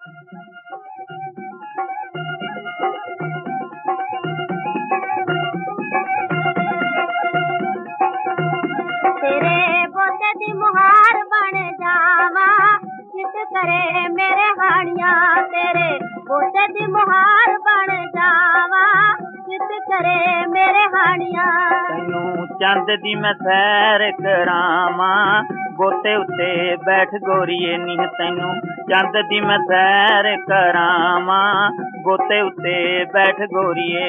तेरे पोते दी मुहार बन जावा, चित करे मेरे हानिया। तेरे पोते दी मुहार बन जावा, चित करे मेरे हानिया। तैनू चंद दी मैं सैर करावा, बोते उत्ते बैठ गोरीए नी। तैनू चंद दी मैं सैर करावा, बोते उत्ते बैठ गोरीए।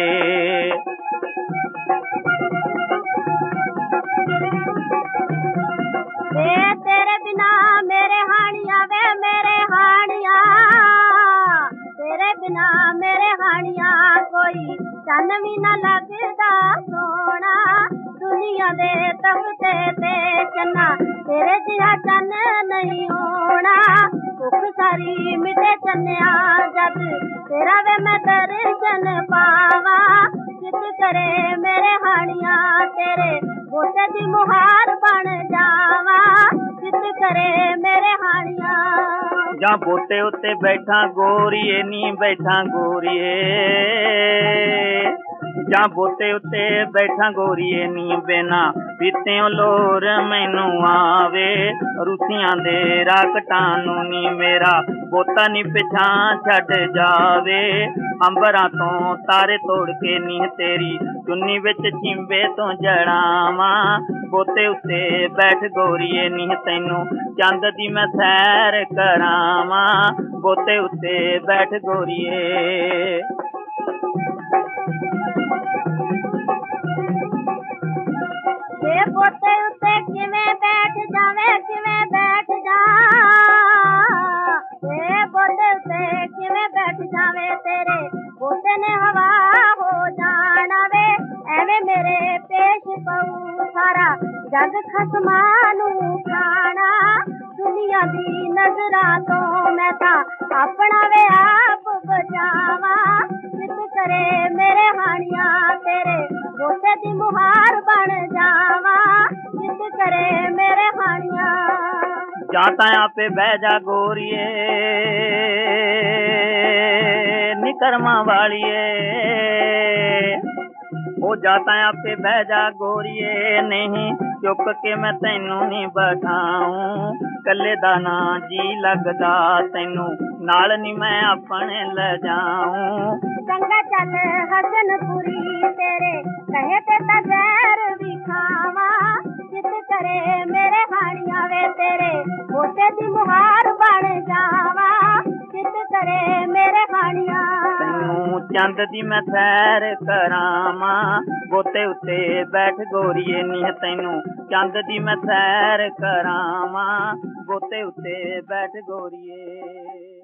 तेरे बिना मेरे हानिया वे मेरे हानिया, तेरे बिना मेरे हानिया। कोई चन भी न लगदा सोना, दुनिया दे तख्ते ते चन्ना तेरे जिहा चन नहीं होना। भुख सारी मिटे चन्या जद तेरा वे मैं दर्शन पावा, चित करे मेरे हानिया। तेरे पोते दी मुहार बन जावा, चित करे मेरे हानिया। जा बोते उत्ते बैठा गोरीए नी बैठा गोरीए, जा बोते उत्ते बैठा गोरीए नी। बिना पीत्यों लोर मैनू आवे, रुसियां दे राकटां नू नी। मेरा पोता नी पिछां छड्ड जावे, अंबरां तो तारे तोड़ के नी। तेरी चुन्नी विच छिंबे तो जड़ावा, बोते उत्ते बैठ गोरीए नी। तैनू चंद दी मैं सैर करावा, बोते उत्ते बैठ गोरीए। पोते उत्ते किवें बैठ जावे, किवें बैठ जा। पोते उत्ते किवें बैठ जावे, तेरे पोते ने हवा हो जाना वे। एवें मेरे पेश पऊ सारा जग खसमां नू खाना। दुनिया दी नजरां तो मैं तां अपना वे आप बचावा, चित करे मेरे हानिया। तेरे पोते दी मुहार बन जावा, चित करे मेरे हानिया। जाता आपे बह जा गोरीए नी कर्मा वालिए, ओ जाता आपे बह जा गोरीए। नहीं चुक के मैं तैनू नी बैठाऊं, कल्ले दा ना जी लगदा तैनू नाल नी मैं अपने ले जाऊं। चंगा चल हसनपुरी तेरे कहे ते ता जहर भी खावा, चित करे मेरे हानिया। वे तेरे पोते दी मुहार बन जावा, चित करे मेरे हानिया। तैनू चंद दी मैं सैर करावा, बोते उत्ते बैठ गोरीए नी। तैनू चंद दी मैं सैर करावा, बोते उत्ते बैठ गोरीए।